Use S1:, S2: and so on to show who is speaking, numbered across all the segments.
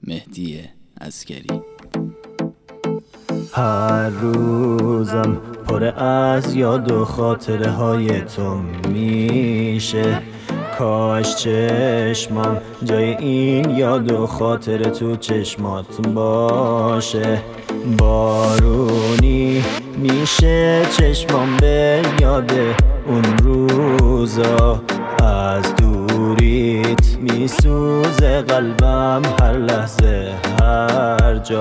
S1: مهدی عسگری.
S2: هر روزم پر از یاد و خاطره های تو میشه، کاش چشمام جای این یاد و خاطره تو چشمات باشه. بارونی میشه چشمام به یاد اون روزا، از دوریت میسوزه قلبم هر لحظه هر جا.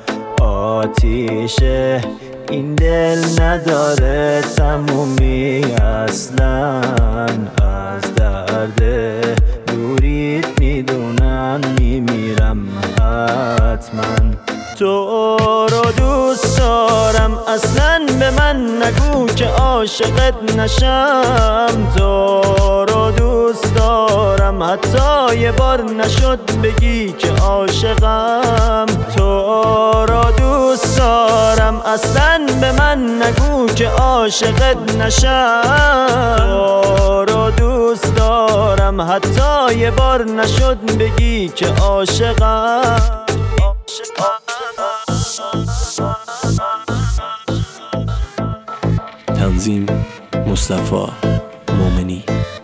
S2: آتیشه این دل نداره تمومی اصلا، از درد دوریت میدونم میمیرم حتما. تو رو دوست دارم اصلا به من نگو که عاشقت نشم. تو رو دوست دارم حتی یه بار نشد بگی که عاشقم. تو رو دوست دارم اصلا به من نگو که عاشقت نشم. تو رو دوست دارم حتی یه بار نشد بگی که عاشقم.
S3: تنظیم مصطفی مومنی.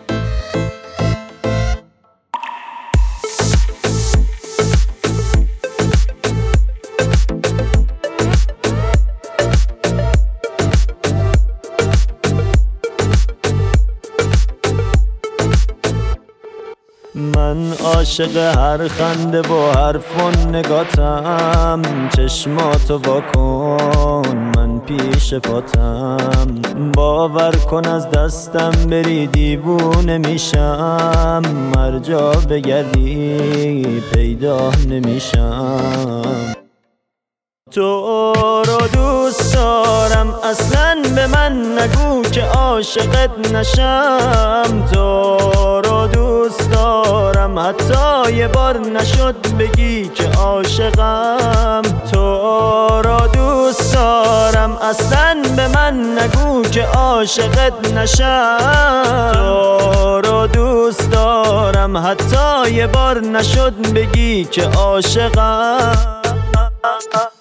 S2: من عاشق هر خنده و حرف و نگاتم، چشماتو واکن من پیش پاتم. باور کن از دستم بری دیوونه میشم، هر جا بگردی پیدا نمیشم. تو رو دوست دارم اصلا به من نگو که عاشقت نشم. تو رو دوست دارم حتی یه بار نشد بگی که عاشقم. تو رو دوست دارم اصلا به من نگو که عاشقت نشم. تو رو دوست دارم حتی یه بار نشد بگی که عاشقم.